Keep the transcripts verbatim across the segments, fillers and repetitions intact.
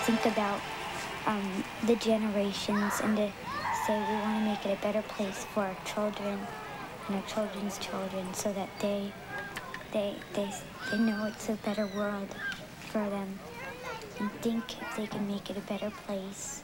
think about um, the generations and to say we want to make it a better place for our children and our children's children so that they they they they know it's a better world for them and think if they can make it a better place.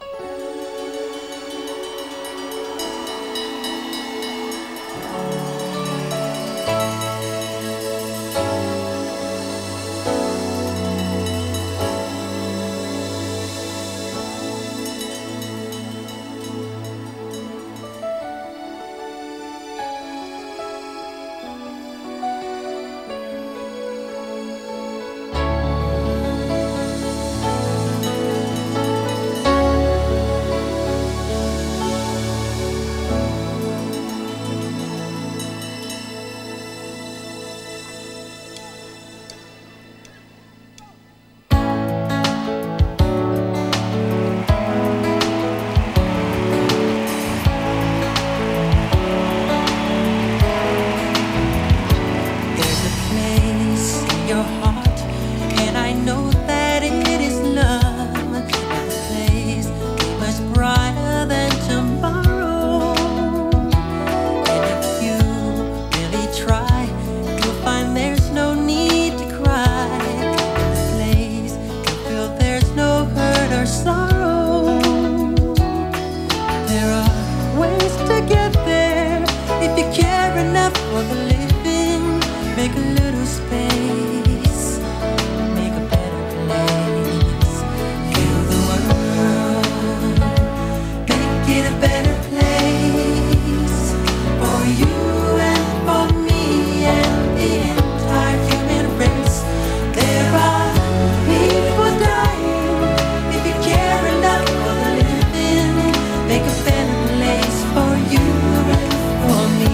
For the living, make a little space, make a better place. Heal the world, make it a better place for you and for me and the entire human race. There are people dying. If you care enough for the living, make a better place for you and for me.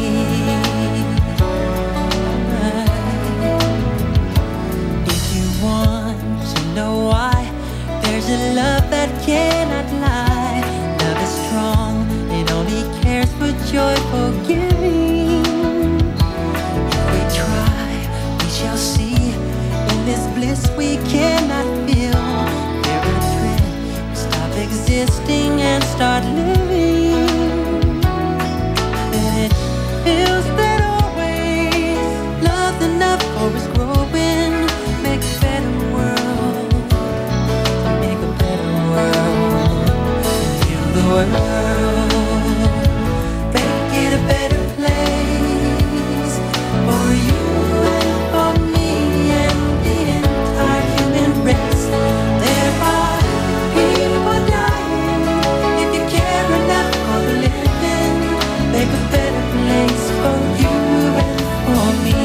There's a love that cannot lie. Love is strong, it only cares for joyful giving. If we try, we shall see. In this bliss we cannot feel. There will thread, we stop existing and start living. And it feels that always love's enough for us growing. Make a better world, make a better world. Heal the world, make it a better place for you and for me and the entire human race. There are people dying. If you care enough for the living, make a better place for you and for me.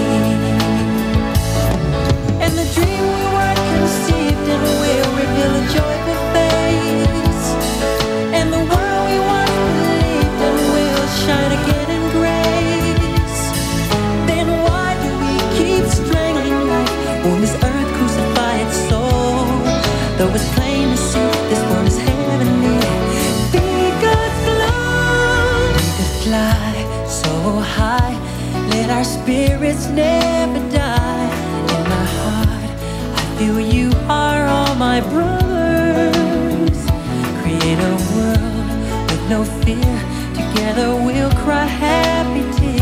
And the dream we were conceived in will reveal a joyful face. And the world we once believed in will shine again in grace. Then why do we keep strangling life when this earth crucify its soul? Though it's plain to see this world is heavenly, be God's love. We could fly so high, let our spirits never die. In my heart, I feel you are all my brothers. Create a world with no fear. Together we'll cry happy tears.